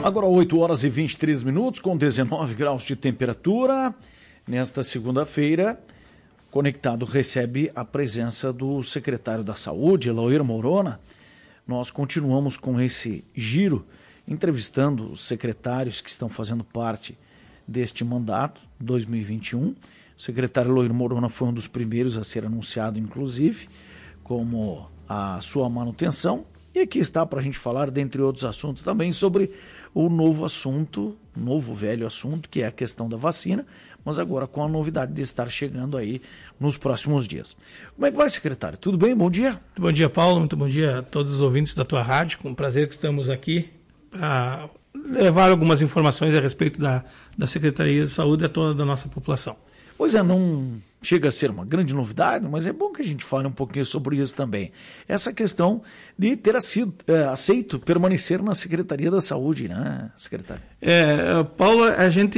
Agora 8 horas e 23 minutos, com 19 graus de temperatura. Nesta segunda-feira, Conectado recebe a presença do secretário da Saúde, Eloir Morona. Nós continuamos com esse giro, entrevistando os secretários que estão fazendo parte deste mandato, 2021. O secretário Eloir Morona foi um dos primeiros a ser anunciado, inclusive, como a sua manutenção. E aqui está para a gente falar, dentre outros assuntos, também sobre o novo velho assunto, que é a questão da vacina, mas agora com a novidade de estar chegando aí nos próximos dias. Como é que vai, secretário? Tudo bem? Bom dia. Muito bom dia, Paulo. Muito bom dia a todos os ouvintes da tua rádio. Com prazer que estamos aqui para levar algumas informações a respeito da Secretaria de Saúde a toda a nossa população. Pois é, não chega a ser uma grande novidade, mas é bom que a gente fale um pouquinho sobre isso também. Essa questão de ter aceito permanecer na Secretaria da Saúde, né, secretário? Paulo, a gente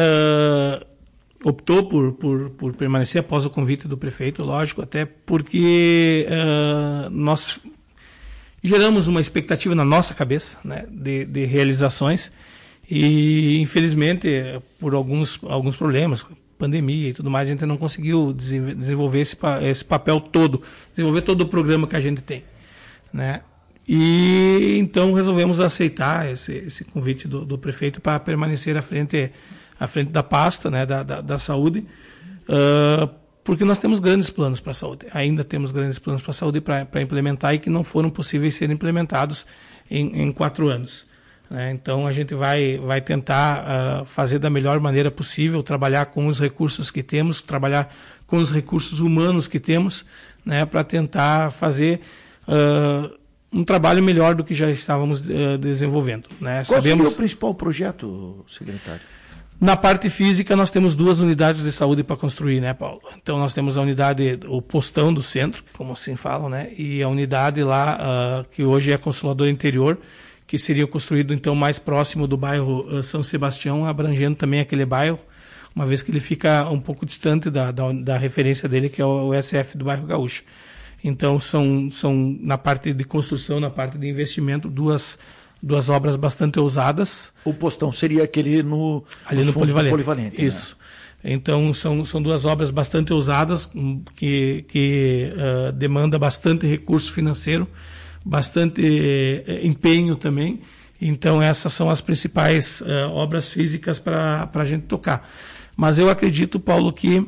optou por permanecer após o convite do prefeito, lógico, até porque nós geramos uma expectativa na nossa cabeça, né, de realizações e, infelizmente, por alguns problemas, pandemia e tudo mais, a gente não conseguiu desenvolver esse papel todo, desenvolver todo o programa que a gente tem, né? E então resolvemos aceitar esse convite do prefeito para permanecer à frente da pasta, né, da saúde, porque nós temos grandes planos para a saúde, ainda temos grandes planos para a saúde para implementar e que não foram possíveis serem implementados em 4 anos. Então a gente vai tentar fazer da melhor maneira possível, trabalhar com os recursos que temos, trabalhar com os recursos humanos que temos, né, para tentar fazer um trabalho melhor do que já estávamos desenvolvendo, né? Qual seria o principal projeto, secretário? Na parte física, nós temos 2 unidades de saúde para construir, né, Paulo? Então, nós temos a unidade, o postão do centro, como assim falam, né? E a unidade lá, que hoje é Consolador Interior, que seria construído, então, mais próximo do bairro São Sebastião, abrangendo também aquele bairro, uma vez que ele fica um pouco distante da referência dele, que é o SF do bairro Gaúcho. Então, são na parte de construção, na parte de investimento, duas obras bastante ousadas. O postão seria aquele ali no Polivalente. Isso. Né? Então, são 2 obras bastante ousadas, que demanda bastante recurso financeiro, bastante empenho também. Então, essas são as principais obras físicas para a gente tocar. Mas eu acredito, Paulo, que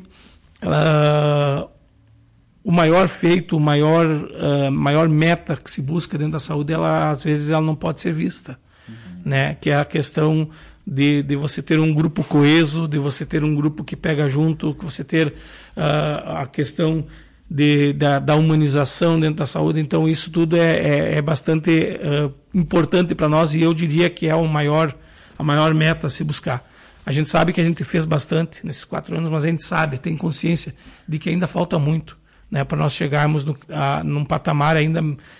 o maior feito, maior meta que se busca dentro da saúde, às vezes ela não pode ser vista, né? Que é a questão de você ter um grupo coeso, de você ter um grupo que pega junto, que você ter a questão da humanização dentro da saúde. Então isso tudo é bastante importante para nós, e eu diria que é a maior meta a se buscar. A gente sabe que a gente fez bastante nesses 4 anos, mas a gente tem consciência de que ainda falta muito, né, para nós chegarmos num patamar ainda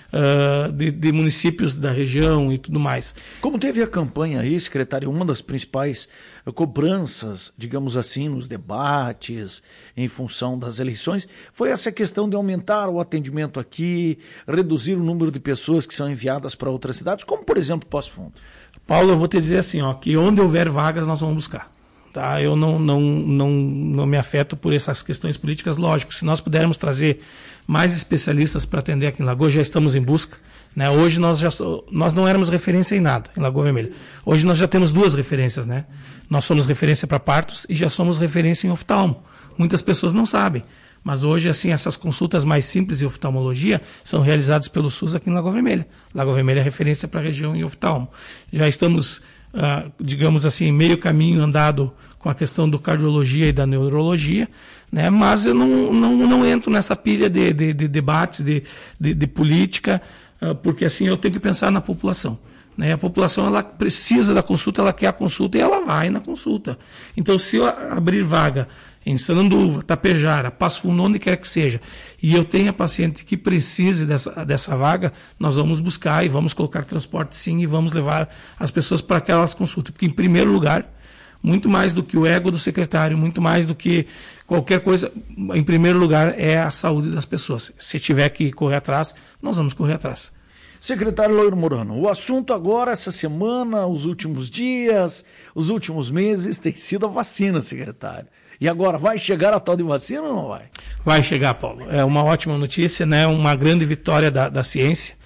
de municípios da região e tudo mais. Como teve a campanha aí, secretário, uma das principais cobranças, digamos assim, nos debates, em função das eleições, foi essa questão de aumentar o atendimento aqui, reduzir o número de pessoas que são enviadas para outras cidades, como, por exemplo, Passo Fundo. Paulo, eu vou te dizer assim, que onde houver vagas nós vamos buscar. Tá? Eu não me afeto por essas questões políticas, lógico. Se nós pudermos trazer mais especialistas para atender aqui em Lagoa, já estamos em busca, né? Hoje nós não éramos referência em nada em Lagoa Vermelha. Hoje nós já temos 2 referências, né? Nós somos referência para partos e já somos referência em oftalmo. Muitas pessoas não sabem, mas hoje, assim, essas consultas mais simples em oftalmologia são realizadas pelo SUS aqui em Lagoa Vermelha. Lagoa Vermelha é referência para a região em oftalmo. Já estamos, digamos assim, meio caminho andado com a questão do cardiologia e da neurologia, né? Mas eu não entro nessa pilha de debates, de política, porque assim eu tenho que pensar na população, né? A população, ela precisa da consulta, ela quer a consulta e ela vai na consulta. Então, se eu abrir vaga em Sananduva, Tapejara, Passo Fundo, onde quer que seja, e eu tenho paciente que precise dessa vaga, nós vamos buscar e vamos colocar transporte sim e vamos levar as pessoas para aquelas consultas. Porque, em primeiro lugar, muito mais do que o ego do secretário, muito mais do que qualquer coisa, em primeiro lugar é a saúde das pessoas. Se tiver que correr atrás, nós vamos correr atrás. Secretário Loir Morano, o assunto agora, essa semana, os últimos dias, os últimos meses, tem sido a vacina, secretário. E agora, vai chegar a tal de vacina ou não vai? Vai chegar, Paulo. É uma ótima notícia, né? Uma grande vitória da ciência.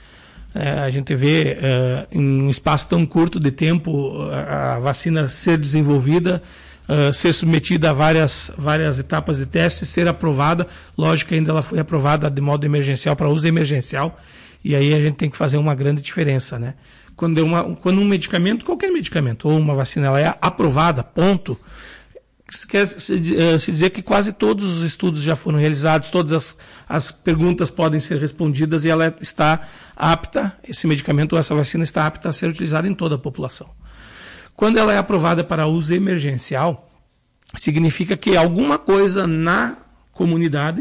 A gente vê em um espaço tão curto de tempo a vacina ser desenvolvida, ser submetida a várias etapas de teste, ser aprovada. Lógico que ainda ela foi aprovada de modo emergencial, para uso emergencial, e aí a gente tem que fazer uma grande diferença, né? Quando um medicamento, qualquer medicamento, ou uma vacina, ela é aprovada, ponto, quer se dizer que quase todos os estudos já foram realizados, todas as perguntas podem ser respondidas e ela está apta, esse medicamento ou essa vacina está apta a ser utilizada em toda a população. Quando ela é aprovada para uso emergencial, significa que alguma coisa na comunidade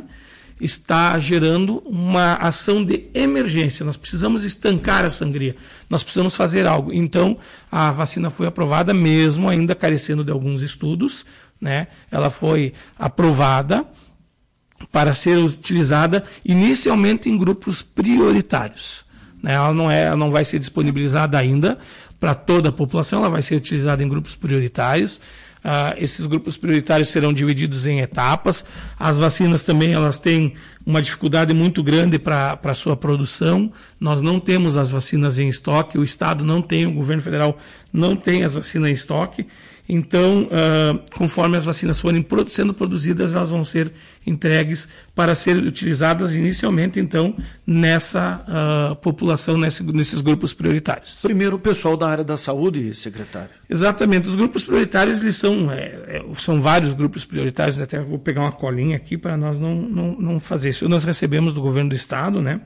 está gerando uma ação de emergência. Nós precisamos estancar a sangria, nós precisamos fazer algo. Então, a vacina foi aprovada, mesmo ainda carecendo de alguns estudos, né? Ela foi aprovada para ser utilizada inicialmente em grupos prioritários, né? Ela não vai ser disponibilizada ainda para toda a população, ela vai ser utilizada em grupos prioritários. Esses grupos prioritários serão divididos em etapas. As vacinas também, elas têm uma dificuldade muito grande para a sua produção. Nós não temos as vacinas em estoque, o Estado não tem, o governo federal não tem as vacinas em estoque. Então, conforme as vacinas forem sendo produzidas, elas vão ser entregues para serem utilizadas inicialmente, então, nessa população, nesses grupos prioritários. Primeiro, o pessoal da área da saúde, secretário. Exatamente. Os grupos prioritários, eles são vários grupos prioritários, até vou pegar uma colinha aqui para nós não fazer isso. Nós recebemos do governo do Estado, né,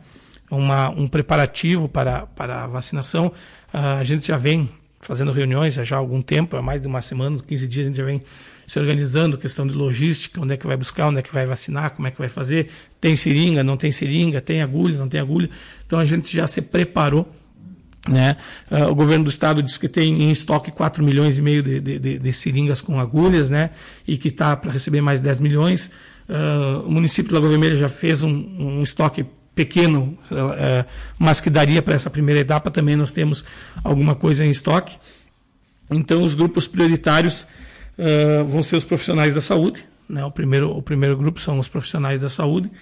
um preparativo para a vacinação. A gente já vem fazendo reuniões já há algum tempo, há mais de uma semana, 15 dias, a gente já vem se organizando, questão de logística, onde é que vai buscar, onde é que vai vacinar, como é que vai fazer, tem seringa, não tem seringa, tem agulha, não tem agulha. Então a gente já se preparou, né? O governo do estado diz que tem em estoque 4 milhões e meio de seringas com agulhas, né? E que está para receber mais 10 milhões. O município de Lagoa Vermelha já fez um estoque pequeno, mas que daria para essa primeira etapa. Também nós temos alguma coisa em estoque. Então, os grupos prioritários vão ser os profissionais da saúde, né? O primeiro grupo são os profissionais da saúde.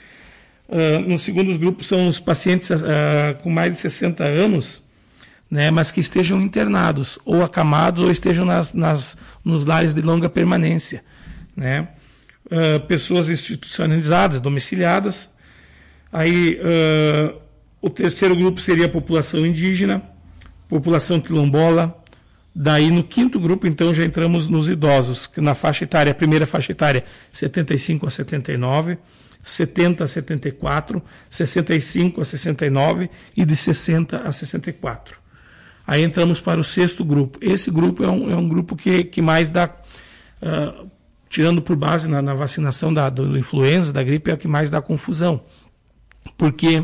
No segundo grupo são os pacientes com mais de 60 anos, né? Mas que estejam internados, ou acamados, ou estejam nos lares de longa permanência, né? Pessoas institucionalizadas, domiciliadas. Aí, o terceiro grupo seria a população indígena, população quilombola. Daí, no quinto grupo, então, já entramos nos idosos, que na faixa etária, a primeira faixa etária, 75 a 79, 70 a 74, 65 a 69 e de 60 a 64. Aí entramos para o sexto grupo. Esse grupo é um grupo que mais dá, tirando por base na vacinação do influenza, da gripe, é o que mais dá confusão. Porque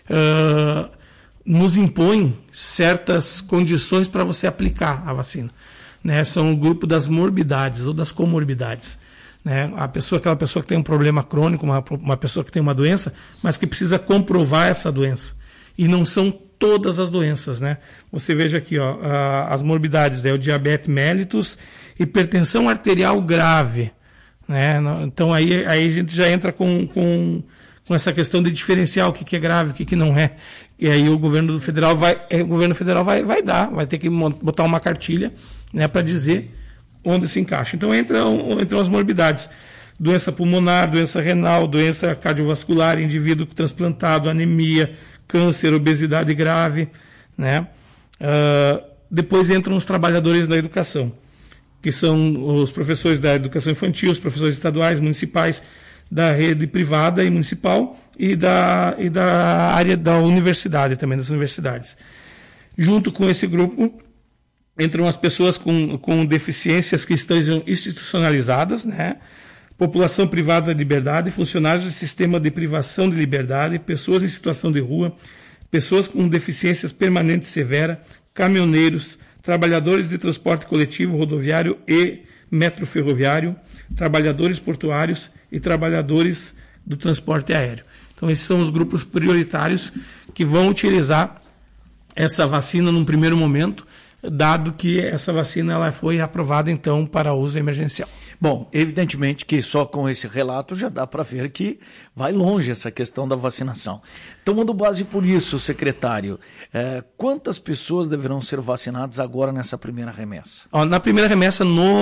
nos impõe certas condições para você aplicar a vacina, né? São o grupo das morbidades ou das comorbidades, né? Aquela pessoa que tem um problema crônico, uma pessoa que tem uma doença, mas que precisa comprovar essa doença. E não são todas as doenças, né? Você veja aqui, as morbidades, o diabetes mellitus, hipertensão arterial grave, né? Então aí a gente já entra com essa questão de diferenciar o que é grave, o que não é. E aí o governo federal vai ter que botar uma cartilha, né, para dizer onde se encaixa. Então entram as morbidades: doença pulmonar, doença renal, doença cardiovascular, indivíduo transplantado, anemia, câncer, obesidade grave, né? Depois entram os trabalhadores da educação, que são os professores da educação infantil, os professores estaduais, municipais, da rede privada e municipal e da área da universidade também, das universidades. Junto com esse grupo entram as pessoas com deficiências que estejam institucionalizadas, né? População privada de liberdade, funcionários do sistema de privação de liberdade, pessoas em situação de rua, pessoas com deficiências permanentes severa, caminhoneiros, trabalhadores de transporte coletivo, rodoviário e metroferroviário, trabalhadores portuários e trabalhadores do transporte aéreo. Então, esses são os grupos prioritários que vão utilizar essa vacina num primeiro momento, dado que essa vacina ela foi aprovada, então, para uso emergencial. Bom, evidentemente que só com esse relato já dá para ver que vai longe essa questão da vacinação. Tomando base por isso, secretário, quantas pessoas deverão ser vacinadas agora nessa primeira remessa? Na primeira remessa,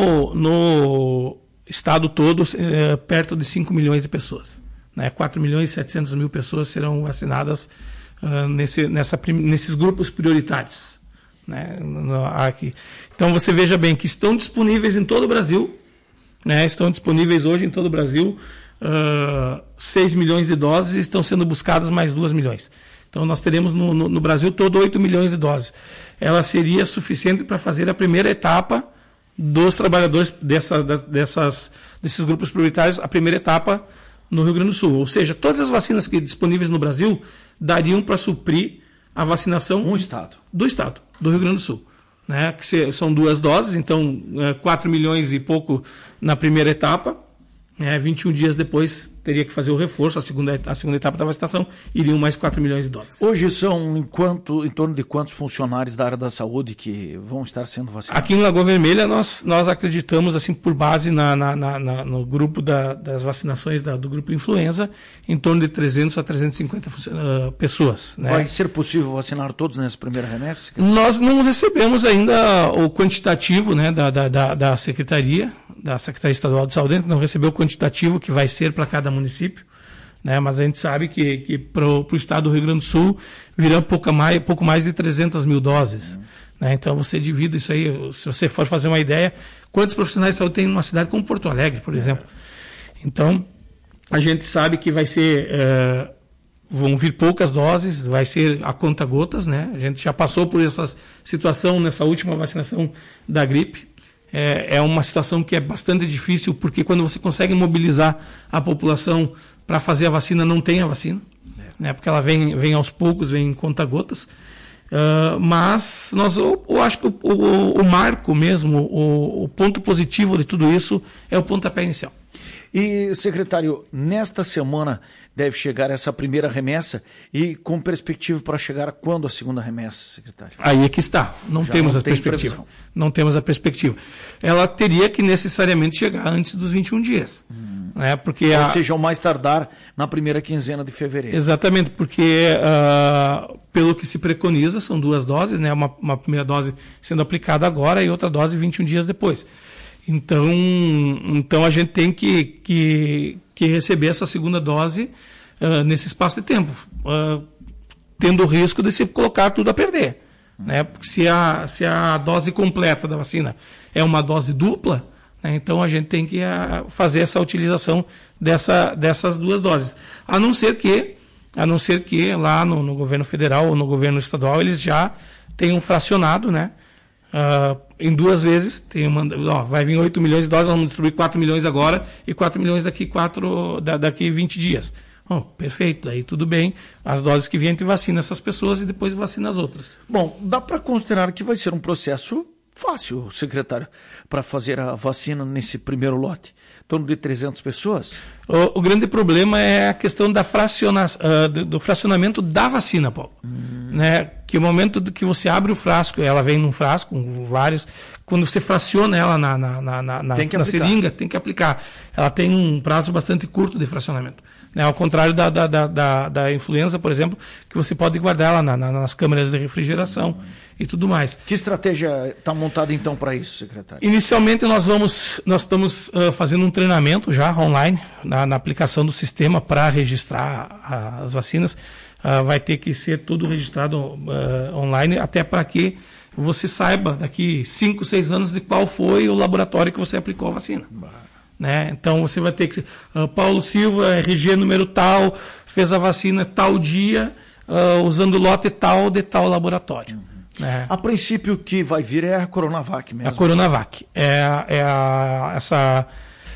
no estado todo, perto de 5 milhões de pessoas. 4 milhões e 700 mil pessoas serão vacinadas nesses grupos prioritários. Aqui. Então, você veja bem que estão disponíveis em todo o Brasil, estão disponíveis hoje em todo o Brasil 6 milhões de doses e estão sendo buscadas mais 2 milhões. Então, nós teremos no Brasil todo 8 milhões de doses. Ela seria suficiente para fazer a primeira etapa dos trabalhadores desses grupos prioritários, a primeira etapa no Rio Grande do Sul. Ou seja, todas as vacinas que disponíveis no Brasil dariam para suprir a vacinação do estado, do Rio Grande do Sul. Que são 2 doses, então 4 milhões e pouco na primeira etapa, 21 dias depois teria que fazer o reforço, a segunda etapa da vacinação, iriam mais 4 milhões de doses. Hoje são em torno de quantos funcionários da área da saúde que vão estar sendo vacinados? Aqui em Lagoa Vermelha nós acreditamos, assim, por base no grupo das vacinações do grupo influenza, em torno de 300 a 350 pessoas. Vai ser possível vacinar todos nessa primeira remessa? Nós não recebemos ainda o quantitativo da Secretaria Estadual de Saúde, não recebeu o quantitativo que vai ser para cada município, mas a gente sabe que para o estado do Rio Grande do Sul virão pouco mais de 300 mil doses. Então você divide isso aí, se você for fazer uma ideia, quantos profissionais de saúde tem numa cidade como Porto Alegre, por exemplo. Então, a gente sabe que vai ser, vão vir poucas doses, vai ser a conta-gotas, A gente já passou por essa situação nessa última vacinação da gripe. É uma situação que é bastante difícil, porque quando você consegue mobilizar a população para fazer a vacina, não tem a vacina, porque ela vem aos poucos, vem em conta-gotas. Mas eu acho que o marco mesmo, o ponto positivo de tudo isso é o pontapé inicial. E, secretário, nesta semana deve chegar essa primeira remessa e com perspectiva para chegar quando a segunda remessa, secretário? Aí é que está. Não temos a perspectiva. Não temos a perspectiva. Ela teria que necessariamente chegar antes dos 21 dias. Porque ou seja, ao mais tardar na primeira quinzena de fevereiro. Exatamente, porque pelo que se preconiza, são 2 doses, uma primeira dose sendo aplicada agora e outra dose 21 dias depois. Então a gente tem que receber essa segunda dose nesse espaço de tempo, tendo o risco de se colocar tudo a perder. Porque se a dose completa da vacina é uma dose dupla, então a gente tem que fazer essa utilização dessas 2 doses. A não ser que lá no governo federal ou no governo estadual eles já tenham fracionado, em 2 vezes, vai vir 8 milhões de doses, vamos distribuir 4 milhões agora e 4 milhões daqui 20 dias. Perfeito, aí tudo bem, as doses que vêm a gente vacina essas pessoas e depois vacina as outras. Bom, dá para considerar que vai ser um processo fácil, secretário, para fazer a vacina nesse primeiro lote, em torno de 300 pessoas? O grande problema é a questão do fracionamento da vacina, Paulo. Que o momento que você abre o frasco, ela vem num frasco com vários, quando você fraciona ela na seringa, tem que aplicar. Ela tem um prazo bastante curto de fracionamento. Ao contrário da influenza, por exemplo, que você pode guardar ela nas câmeras de refrigeração e tudo mais. Que estratégia está montada então para isso, secretário? Inicialmente nós estamos fazendo um treinamento já online na aplicação do sistema para registrar as vacinas. Vai ter que ser tudo registrado online, até para que você saiba daqui 5, 6 anos de qual foi o laboratório que você aplicou a vacina. Então você vai ter que... Paulo Silva, RG número tal, fez a vacina tal dia, usando o lote tal de tal laboratório. A princípio o que vai vir é a Coronavac mesmo. A Coronavac. Essa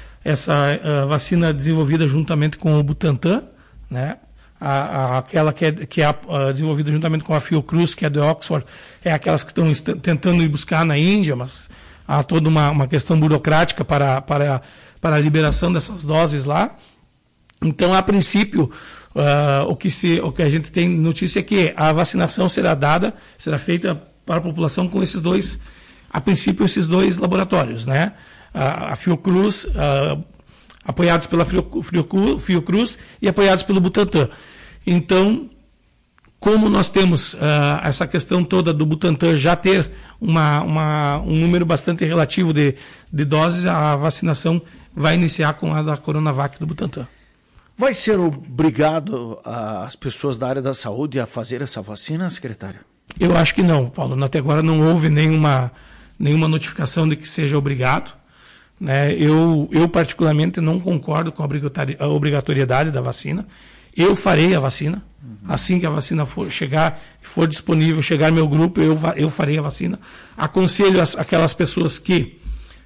vacina desenvolvida juntamente com o Butantan, aquela que é desenvolvida juntamente com a Fiocruz, que é de Oxford, é aquelas que estão tentando ir buscar na Índia, mas há toda uma questão burocrática para a liberação dessas doses lá. Então, a princípio, O que a gente tem notícia é que a vacinação será feita para a população com esses dois, a princípio, esses dois laboratórios, né? A Fiocruz, apoiados pela Fiocruz e apoiados pelo Butantan. Então, como nós temos essa questão toda do Butantan já ter um número bastante relativo de doses, a vacinação vai iniciar com a da Coronavac do Butantan. Vai ser obrigado as pessoas da área da saúde a fazer essa vacina, secretário? Eu acho que não, Paulo. Até agora não houve nenhuma notificação de que seja obrigado. Né? Eu particularmente não concordo com a obrigatoriedade da vacina. Eu farei a vacina. Assim que a vacina for disponível, chegar no meu grupo, eu farei a vacina. Aconselho aquelas pessoas que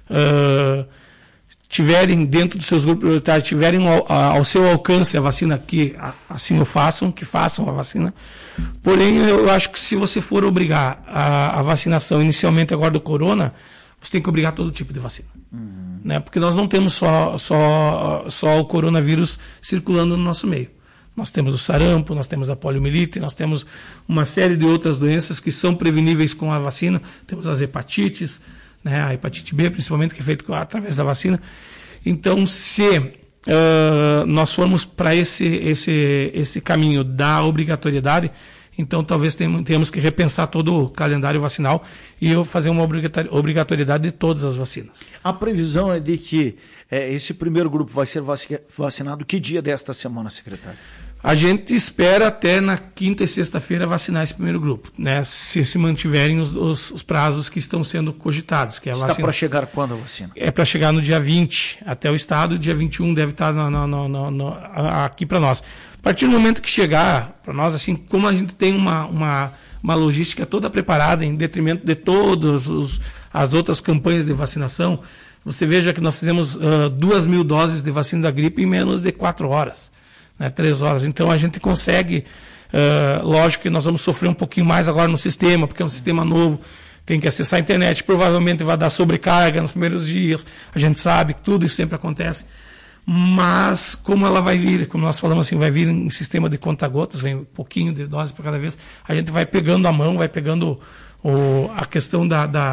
tiverem dentro dos seus grupos prioritários, tiverem ao seu alcance a vacina, que assim o façam, que façam a vacina. Porém, eu acho que se você for obrigar a vacinação inicialmente agora do corona, você tem que obrigar todo tipo de vacina. Né? Porque nós não temos só o coronavírus circulando no nosso meio. Nós temos o sarampo, nós temos a poliomielite, nós temos uma série de outras doenças que são preveníveis com a vacina. Temos as hepatites, né? A hepatite B, principalmente, que é feita através da vacina. Então, se nós formos para esse caminho da obrigatoriedade, então talvez tenhamos que repensar todo o calendário vacinal e fazer uma obrigatoriedade de todas as vacinas. A previsão é de que esse primeiro grupo vai ser vacinado que dia desta semana, secretário? A gente espera até na quinta e sexta-feira vacinar esse primeiro grupo, né? Se mantiverem os prazos que estão sendo cogitados. Que é a Está para chegar quando a vacina? É para chegar no dia 20 até o estado, dia 21 deve estar aqui para nós. A partir do momento que chegar para nós, assim, como a gente tem uma logística toda preparada em detrimento de todas as outras campanhas de vacinação, você veja que nós fizemos 2.000 doses de vacina da gripe em menos de 4 horas. Né, 3 horas. Então a gente consegue, lógico que nós vamos sofrer um pouquinho mais agora no sistema, porque é um sistema novo, tem que acessar a internet, provavelmente vai dar sobrecarga nos primeiros dias, a gente sabe que tudo isso sempre acontece, mas como ela vai vir, como nós falamos assim, vai vir em sistema de conta-gotas, vem um pouquinho de doses para cada vez, a gente vai pegando a mão, vai pegando a questão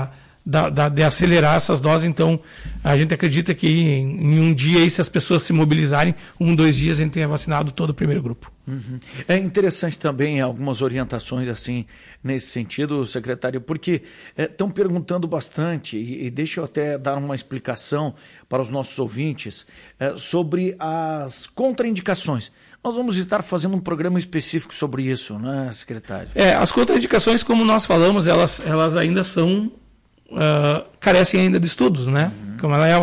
de acelerar essas doses. Então a gente acredita que em um dia aí, se as pessoas se mobilizarem, 2 dias a gente tenha vacinado todo o primeiro grupo. É interessante também algumas orientações assim nesse sentido, secretário, porque estão perguntando bastante, e deixa eu até dar uma explicação para os nossos ouvintes sobre as contraindicações. Nós vamos estar fazendo um programa específico sobre isso, né, secretário? As contraindicações, como nós falamos, elas ainda são carecem ainda de estudos, né? Como ela é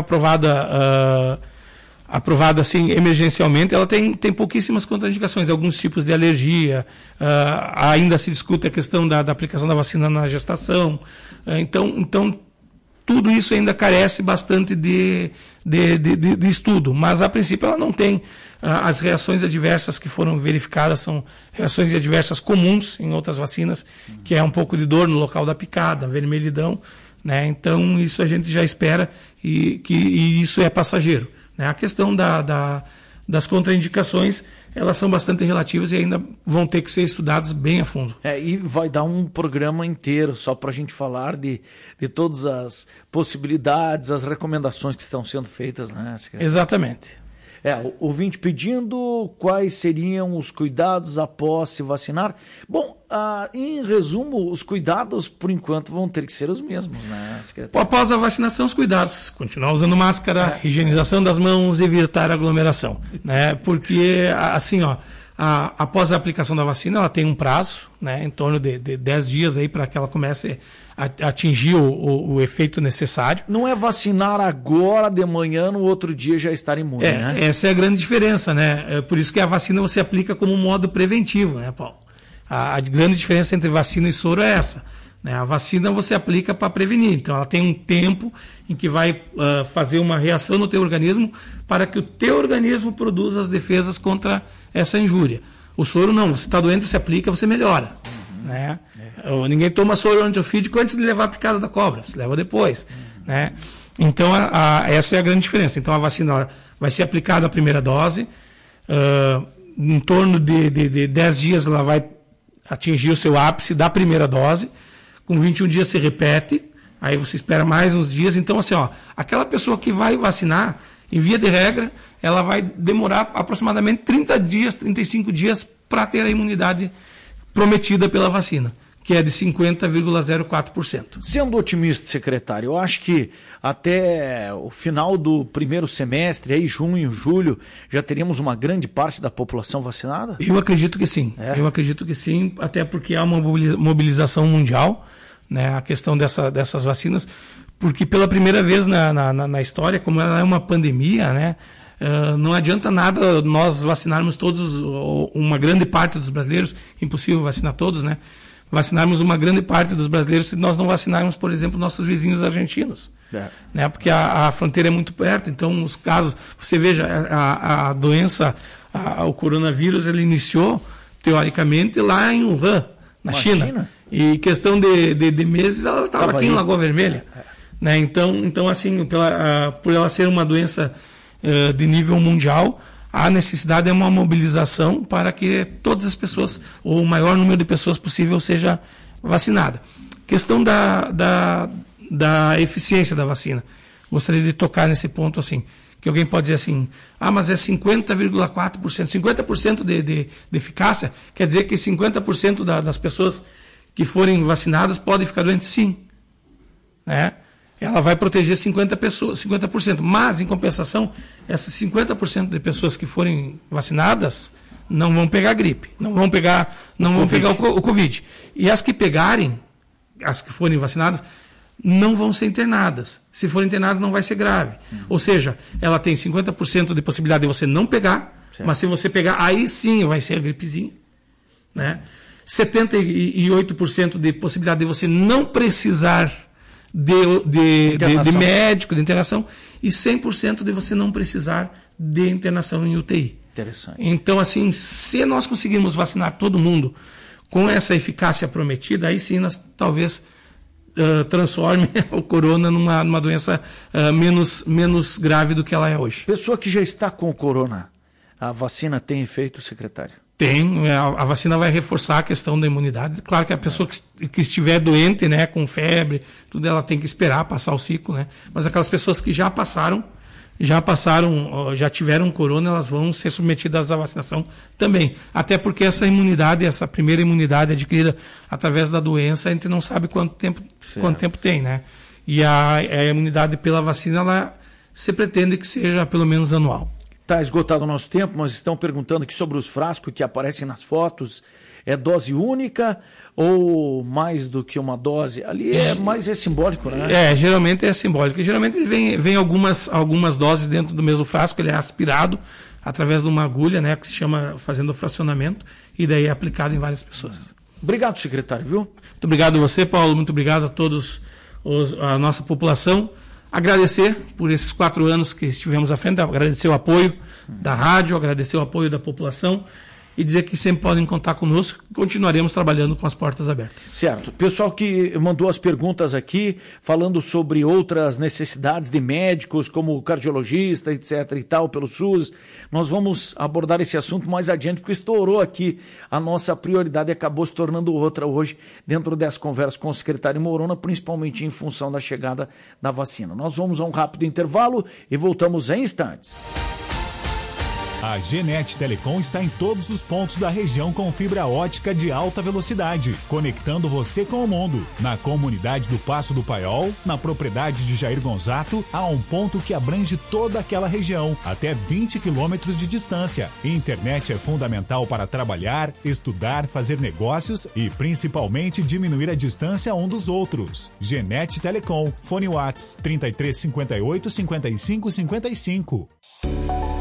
aprovada assim emergencialmente, ela tem pouquíssimas contraindicações, alguns tipos de alergia, ainda se discute a questão da aplicação da vacina na gestação, então tudo isso ainda carece bastante de estudo, mas a princípio ela não tem as reações adversas que foram verificadas, são reações adversas comuns em outras vacinas, que é um pouco de dor no local da picada, vermelhidão, né? Então isso a gente já espera e isso é passageiro, né? A questão das contraindicações, elas são bastante relativas e ainda vão ter que ser estudadas bem a fundo. E vai dar um programa inteiro só para a gente falar de todas as possibilidades, as recomendações que estão sendo feitas, né, secretário? Exatamente. O ouvinte pedindo quais seriam os cuidados após se vacinar. Bom, em resumo, os cuidados, por enquanto, vão ter que ser os mesmos, né, secretário? Após a vacinação, os cuidados. Continuar usando máscara, higienização das mãos, evitar aglomeração. Né? Porque, assim, após a aplicação da vacina, ela tem um prazo, né, em torno de 10 dias aí para que ela comece a atingir o efeito necessário. Não é vacinar agora de manhã, no outro dia já estar imune, né? Essa é a grande diferença, né? Por isso que a vacina você aplica como modo preventivo, né, Paulo? A grande diferença entre vacina e soro é essa. Né? A vacina você aplica para prevenir, então ela tem um tempo em que vai fazer uma reação no teu organismo para que o teu organismo produza as defesas contra essa injúria. O soro não, você está doente, você aplica, você melhora. Né? Ninguém toma soro antiofídico antes de levar a picada da cobra, se leva depois. Né? Então essa é a grande diferença. Então a vacina vai ser aplicada a primeira dose, em torno de 10 dias ela vai atingir o seu ápice da primeira dose, com 21 dias se repete, aí você espera mais uns dias. Então, assim, aquela pessoa que vai vacinar, em via de regra, ela vai demorar aproximadamente 30 dias, 35 dias para ter a imunidade prometida pela vacina, que é de 50,04%. Sendo otimista, secretário, eu acho que até o final do primeiro semestre, aí junho, julho, já teríamos uma grande parte da população vacinada? Eu acredito que sim. Eu acredito que sim, até porque há uma mobilização mundial, né, a questão dessas vacinas, porque pela primeira vez na história, como ela é uma pandemia, né, não adianta nada nós vacinarmos todos, uma grande parte dos brasileiros, impossível vacinar todos, né? Vacinarmos uma grande parte dos brasileiros se nós não vacinarmos, por exemplo, nossos vizinhos argentinos. Né? Porque a fronteira é muito perto, então os casos, você veja, a doença, o coronavírus, ele iniciou, teoricamente, lá em Wuhan, na China. E questão de meses, ela estava aqui em Lagoa Vermelha. Né? Então, assim, por ela ser uma doença de nível mundial, a necessidade é uma mobilização para que todas as pessoas, ou o maior número de pessoas possível, seja vacinada. Questão da eficiência da vacina. Gostaria de tocar nesse ponto, assim, que alguém pode dizer assim, mas é 50,4%, 50% de eficácia, quer dizer que 50% das pessoas que forem vacinadas podem ficar doentes? Sim. Né? Ela vai proteger 50%. Mas, em compensação, essas 50% de pessoas que forem vacinadas não vão pegar gripe, não vão pegar o Covid. E as que pegarem, as que forem vacinadas, não vão ser internadas. Se forem internadas, não vai ser grave. Ou seja, ela tem 50% de possibilidade de você não pegar, certo. Mas se você pegar, aí sim vai ser a gripezinha. Né? 78% de possibilidade de você não precisar de médico, de internação, e 100% de você não precisar de internação em UTI. Interessante. Então, assim, se nós conseguirmos vacinar todo mundo com essa eficácia prometida, aí sim nós talvez transforme o corona numa doença menos grave do que ela é hoje. Pessoa que já está com o corona, a vacina tem efeito, secretário? Tem, a vacina vai reforçar a questão da imunidade. Claro que a pessoa que estiver doente, né, com febre, tudo, ela tem que esperar passar o ciclo, né? Mas aquelas pessoas que já tiveram corona, elas vão ser submetidas à vacinação também. Até porque essa imunidade, essa primeira imunidade adquirida através da doença, a gente não sabe quanto tempo tem, né? E a imunidade pela vacina, ela se pretende que seja pelo menos anual. Está esgotado o nosso tempo, mas estão perguntando aqui sobre os frascos que aparecem nas fotos. É dose única ou mais do que uma dose? Ali é simbólico, né? Geralmente é simbólico. Geralmente vem algumas doses dentro do mesmo frasco, ele é aspirado através de uma agulha, né, que se chama fazendo o fracionamento, e daí é aplicado em várias pessoas. Obrigado, secretário, viu? Muito obrigado a você, Paulo, muito obrigado a todos, a nossa população. Agradecer por esses 4 anos que estivemos à frente, agradecer o apoio da rádio, agradecer o apoio da população e dizer que sempre podem contar conosco, continuaremos trabalhando com as portas abertas. Certo. Pessoal que mandou as perguntas aqui, falando sobre outras necessidades de médicos, como cardiologista, etc. e tal, pelo SUS, nós vamos abordar esse assunto mais adiante, porque estourou aqui a nossa prioridade e acabou se tornando outra hoje, dentro dessa conversa com o secretário Morona, principalmente em função da chegada da vacina. Nós vamos a um rápido intervalo e voltamos em instantes. A Genet Telecom está em todos os pontos da região com fibra ótica de alta velocidade, conectando você com o mundo. Na comunidade do Passo do Paiol, na propriedade de Jair Gonzato, há um ponto que abrange toda aquela região, até 20 quilômetros de distância. Internet é fundamental para trabalhar, estudar, fazer negócios e principalmente diminuir a distância um dos outros. Genet Telecom, fone Whats 3358 5555.